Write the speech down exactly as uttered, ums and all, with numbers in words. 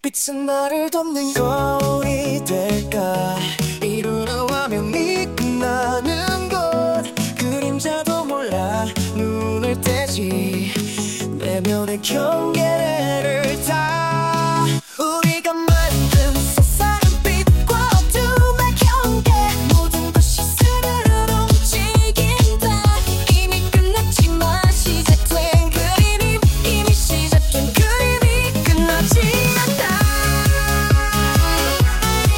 빛은 나를 돕는 거울이 될까. 이루려 하면 빛나는 곳. 그림자도 몰라 눈을 떼지. 내면의 경계